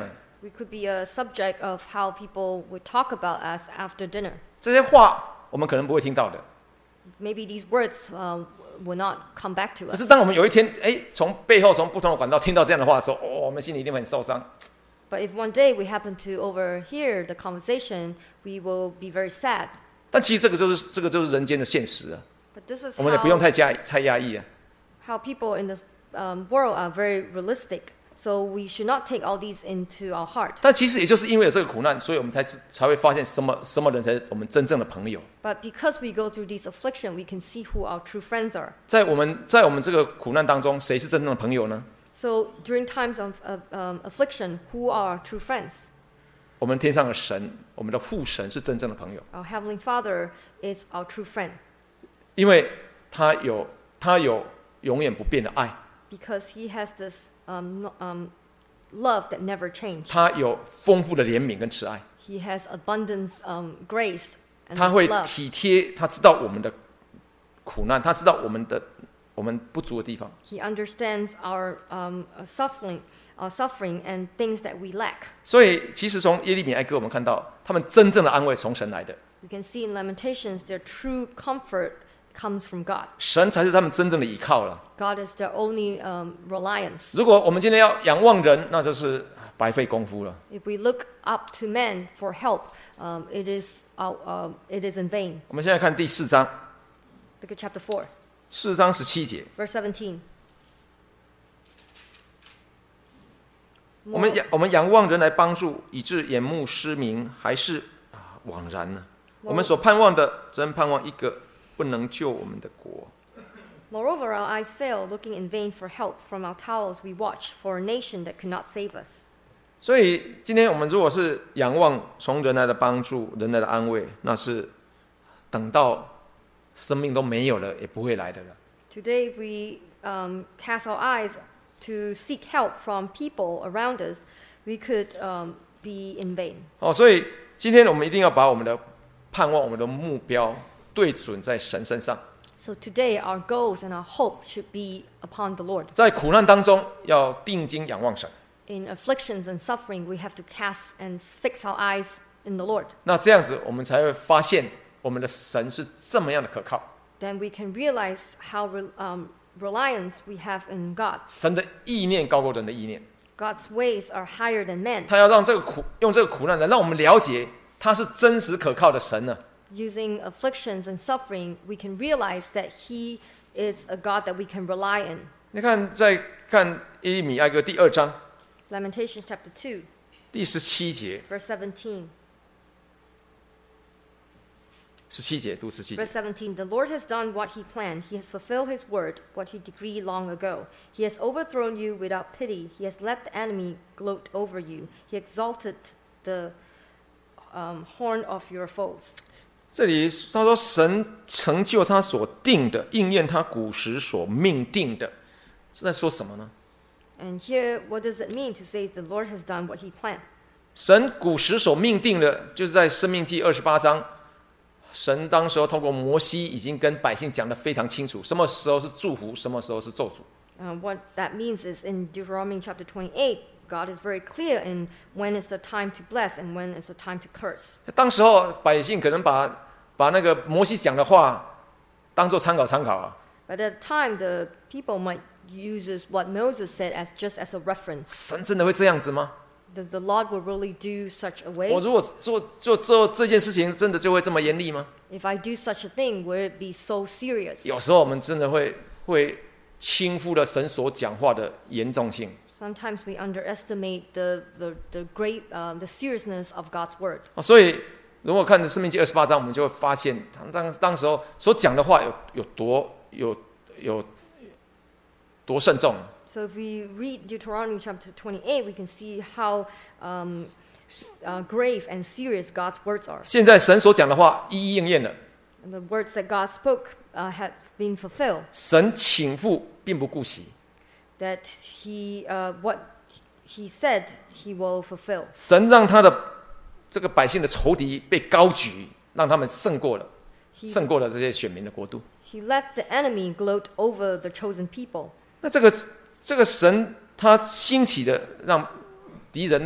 We could be a subject of how people would talk about us after dinner. 这些话我们可能不会听到的。 Maybe these words uh, will not come back to 可 us. 是当我们有一天，哎，从背后从不同的管道听到这样的话的时候，哦，我们心里一定会很受伤。 But if one day we happen to overhear the conversation, we will be very sad. 但其实这个就是这个就是人间的现实啊， But this is 我们也不用 how, 太加太压抑啊。 how people in this um, world are very realistic. So we should not take all these into our heart. 但其实也就是因为有这个苦难，所以我们才才会发现什么什么人才是我们真正的朋友。 But because we go through this affliction, we can see who our true friends are. 在我们在我们这个苦难当中，谁是真正的朋友呢？ So during times of, of um, affliction, who are our true friends? 我们天上的神，我们的父神是真正的朋友， Our Heavenly Father is our true friend 因为他有他有永远不变的爱， because He has this um, no- um, love that never changes. 他有丰富的怜悯跟慈爱， He has abundance um, grace and 他会 love. 体贴，他知道我们的苦难，他知道我们的我们不足的地方， He understands our um, uh, suffering, our suffering and things that we lack. 所以其实从耶利米哀歌我们看到，他们真正的安慰从神来的， We can see in Lamentations their true comfort comes from God. 神才是他们真正的依靠了。 God is their only um, reliance. 如果我们今天要仰望人，那就是白费功夫了。 If we look up to men for help, um, it is uh, uh, it is in vain. 我们现在看第四章， Look at chapter four, 四章十七节， verse seventeen. 我们仰我们仰望人来帮助，以致眼目失明，还是啊枉然呢？我们所盼望的，真盼望一个不能救我们的国。 Moreover, our eyes fail, looking in vain for help. From our towers we watch for a nation that could not save us. 所以今天我们如果是仰望从人来的帮助、人来的安慰，那是等到生命都没有了，也不会来的了。 Today, if we um, cast our eyes to seek help from people around us, we could um, be in vain. 哦，所以今天我们一定要把我们的盼望、我们的目标对准在神身上。 So today, our goals and our hope should be upon the Lord. 在苦难当中，要定睛仰望神。 In afflictions and suffering, we have to cast and fix our eyes in the Lord. 那这样子，我们才会发现我们的神是这么样的可靠。 Then we can realize how re- um, reliance we have in God. 神的意念高过人的意念， God's ways are higher than men. 他要让这个苦，用这个苦难来让我们了解他是真实可靠的神呢。 Using afflictions and suffering, we can realize that He is a God that we can rely on. 你看，再看耶利米哀歌第二章 Lamentations chapter two, 第十七节， verse seventeen. 十七节读十七节 Verse。seventeen, the Lord has done what He planned. He has fulfilled His word, what He decreed long ago. He has overthrown you without pity. He has let the enemy gloat over you. He exalted the um, horn of your foes. 这里他说神成就他所定的，应验他古时所命定的，是在说什么呢？ And here, what does it mean to say the Lord has done what He planned? 神古时所命定的，就是在申命记二十八章，神当时候通过摩西已经跟百姓讲得非常清楚，什么时候是祝福，什么时候是咒诅。 Uh, what that means is in Deuteronomy chapter twenty-eight, God is very clear in when is the time to bless and when is the time to curse. 当时候百姓可能把把那个摩西讲的话当做参考参考啊， But at the time, the people might use what Moses said as just as a reference. 神真的会这样子吗？ Does the Lord will really do such a 我 way? 如果做做做这件事情，真的就会这么严厉吗？ If I do such a thing, will it be so serious? 有时候我们真的会会轻忽了神所讲话的严重性 Sometimes we underestimate the the the great uh, the seriousness of God's word. 啊，所以如果看《申命记》二十八章，我们就会发现，当当当时候所讲的话有有多有有多慎重。 So if we read Deuteronomy chapter twenty-eight, we can see how um, uh, grave and serious God's words are. 现在神所讲的话一一应验了， And the words that God spoke uh, had been fulfilled. 神倾覆并不顾惜， That He uh, what He said He will fulfill. 神让他的这个百姓的仇敌被高举，让他们胜过了， He 胜过了这些选民的国度。 He let the enemy gloat over the chosen people. 那这个这个神他兴起的，让敌人让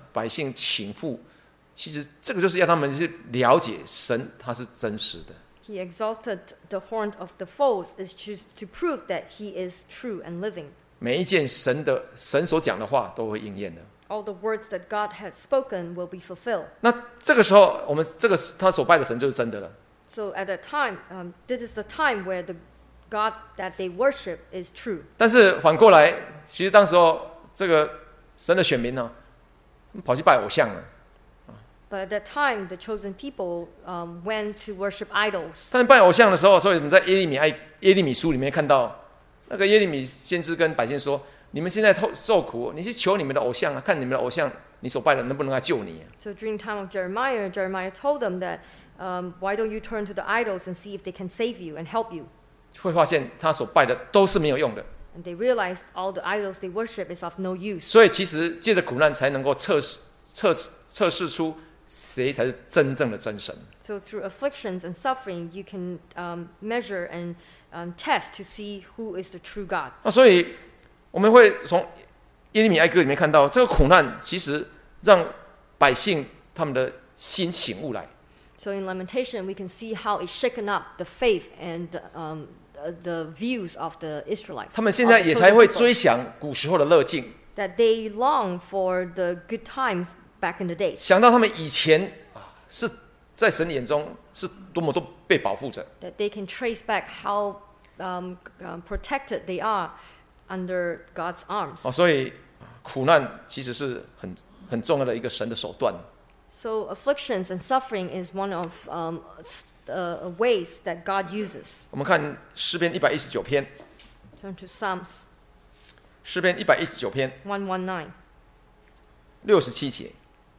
百姓倾覆，其实这个就是要他们去了解神他是真实的。 He exalted the horn of the foes is just to prove that he is true and living. 每一件神的神所讲的话都会应验的。 All the words that God has spoken will be fulfilled. 那这个时候，我们这个他所拜的神就是真的了。 So at that time, um, this is the time where the God that they worship is true. 但是反过来，其实当时候这个神的选民呢、啊，跑去拜偶像了。 But at that time, the chosen people um, went to worship idols. 但是拜偶像的时候，所以我们在耶利米爱耶利米书里面看到，那个耶利米先知跟百姓说：“你们现在受苦，你去求你们的偶像啊，看你们的偶像，你所拜的能不能来救你、啊。” So during the time of Jeremiah, Jeremiah told them that, um, "Why don't you turn to the idols and see if they can save you and help you?" 会发现他所拜的都是没有用的。 And they realized all the idols they worship is of no use. 所以其实借着苦难才能够测试测测试出谁才是真正的真神。 So through afflictions and suffering, you can um, measure and um, test to see who is the true God. 那所以我们会从耶利米哀歌里面看到，这个苦难其实让百姓他们的心醒悟来。 So in Lamentation, we can see how it shaken up the faith and um, the, the views of the Israelites. 他们现在也才会追想古时候的乐境。 That they long for the good times back in the days. 想到他们以前是在神眼中是多么都被保护着。 That they can trace back how um, um, protected they are under God's arms. 哦，所以苦难其实是很很重要的一个神的手段。 So afflictions and suffering is one of um, uh, ways that God uses. 我们看诗篇一百一十九篇。 Turn to Psalms. 诗篇一百一十九篇。 one nineteen. 六十七节。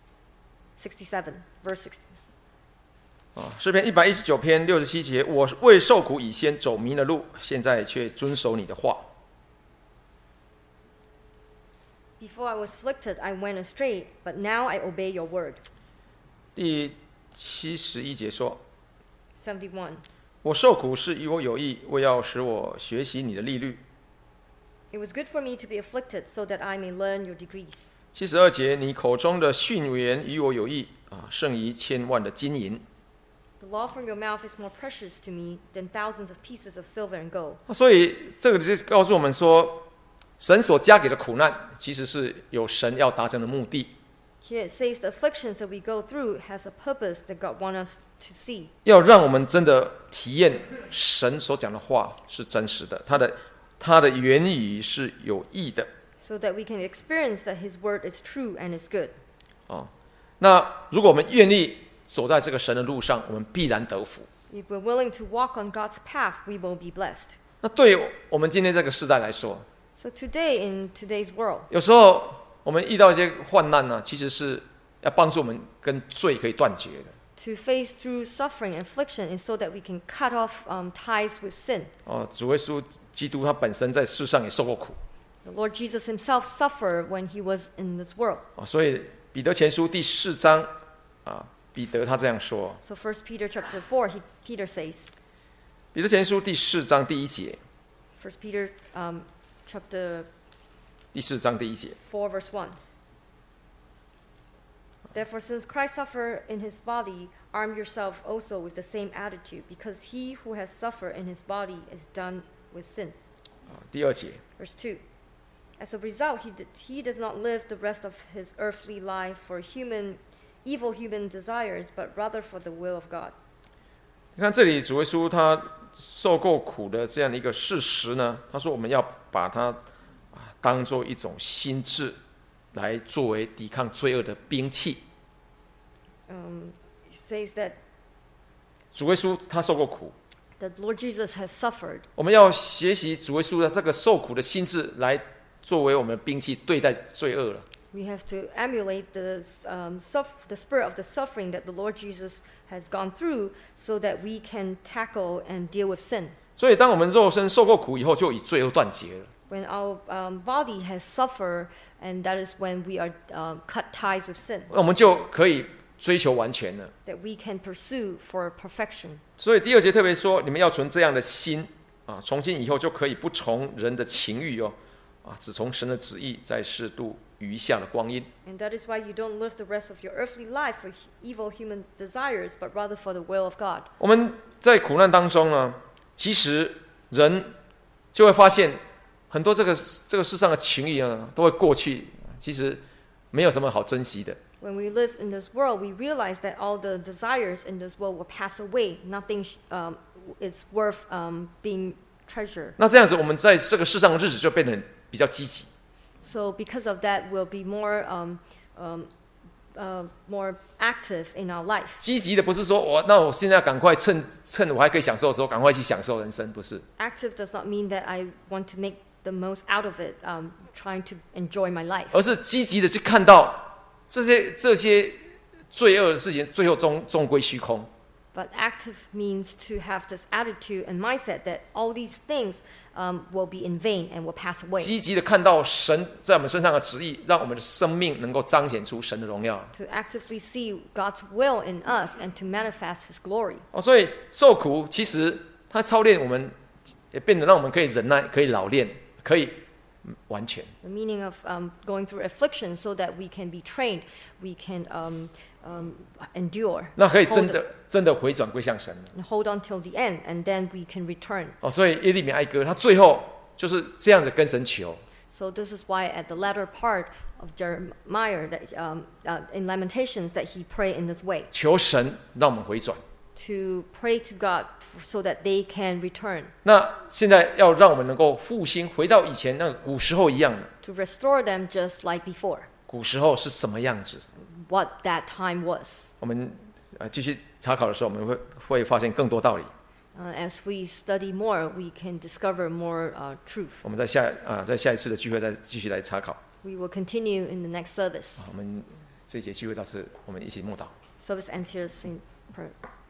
sixty-seven, verse sixty. 啊，诗篇一百一十九篇六十七节，我为受苦以先走迷了路，现在却遵守你的话。 Before I was afflicted, I went astray, but now I obey your word. 第七十一节说 seventy-one. 我受苦是与我有益，为要使我学习你的律例。 It was good for me to be afflicted, so that I may learn your decrees. 七十二节，你口中的训言与我有益，啊，胜于千万的金银。 The law from your mouth is more precious to me than thousands of pieces of silver and gold. 所以这个就是告诉我们说，神所加给的苦难，其实是有神要达成的目的。 Here it says the afflictions that we go through has a purpose that God wants us to see. 要让我们真的体验神所讲的话是真实的，他的他的言语是有益的。 So that we can experience that His word is true and is good. 哦，那如果我们愿意走在这个神的路上，我们必然得福。 If we're willing to walk on God's path, we will be blessed. 那对我们今天这个时代来说， So today, in today's world, 有时候我们遇到一些患难呢、啊，其实是要帮助我们跟罪可以断绝的。 to face through suffering and affliction is so that we can cut off um, ties with sin. 哦，主耶稣基督他本身在世上也受过苦。 The Lord Jesus Himself suffered when He was in this world. 哦，所以彼得前书第四章啊，彼得他这样说。 So First Peter chapter four, he, Peter says. 彼得前书第四章第一节。 First Peter um, chapter 第四章第一节。 four, verse one. Therefore, since Christ suffered in His body, arm yourself also with the same attitude, because he who has suffered in his body is done with sin. 第二节。 Verse two. As a result, he, did, he does not live the rest of his earthly life for human, evil human desires, but rather for the will of God. 你看这里主耶稣他受过苦的这样的一个事实呢，他说我们要把它当作一种心智，来作为抵抗罪恶的兵器。 Um, it says that 主耶稣他受过苦， the Lord Jesus has suffered. 我们要学习主耶稣的这个受苦的心智，来作为我们的兵器对待罪恶了。 We have to emulate the, um, suff- the spirit of the suffering that the Lord Jesus has gone through, so that we can tackle and deal with sin. 所以，当我们肉身受过苦以后，就与罪恶断绝了。 When our um, body has suffered, and that is when we are um, cut ties with sin, 那我们就可以追求完全了。 that we can pursue for perfection. 所以第二节特别说，你们要存这样的心啊，从今以后就可以不从人的情欲哦，啊，只从神的旨意，在适度余下的光阴。 And that is why you don't live the rest of your earthly life for evil human desires, but rather for the will of God. 我们在苦难当中呢，其实人就会发现很多这个这个世上的情谊啊，都会过去，其实没有什么好珍惜的。 When we live in this world, we realize that all the desires in this world will pass away. Nothing um, is worth um, being treasured. 那这样子，我们在这个世上的日子就变得比较积极。 So because of that, we'll be more um, um, uh, more active in our life. 积极的不是说我那我现在赶快趁趁我还可以享受的时候，赶快去享受人生，不是。 Active does not mean that I want to make the most out of it, um, trying to enjoy my life. 而是积极的去看到这些这些罪恶的事情，最后终终归虚空。 But active means to have this attitude and mindset that all these things um, will be in vain and will pass away. 积极的看到神在我们身上的旨意，让我们的生命能够彰显出神的荣耀。 To actively see God's will in us and to manifest His glory. 哦，所以受苦其实它操练我们，也变得让我们可以忍耐，可以老练，可以完全。 The meaning of um, going through affliction so that we can be trained, we can um, um, endure, 那可以真 hold, 的真的回转归向神。 and hold on till the end, and then we can return. 哦，所以耶利米哀歌他最后就是这样子跟神求。 So this is why at the latter part of Jeremiah, that um, uh, in Lamentations, that he prayed in this way. 求神让我们回转。 To pray to God so that they can return. 那现在要让我们能够复兴，回到以前那个古时候一样的。 To restore them just like before. 古时候是什么样子？ What that time was. 我们呃继续查考的时候，我们会会发现更多道理。 Uh, as we study more, we can discover more uh, truth. 我们在下啊、在下一次的聚会再继续来查考。 We will continue in the next service. 我们这一节聚会到此，我们一起默祷。 Service ends here in prayer.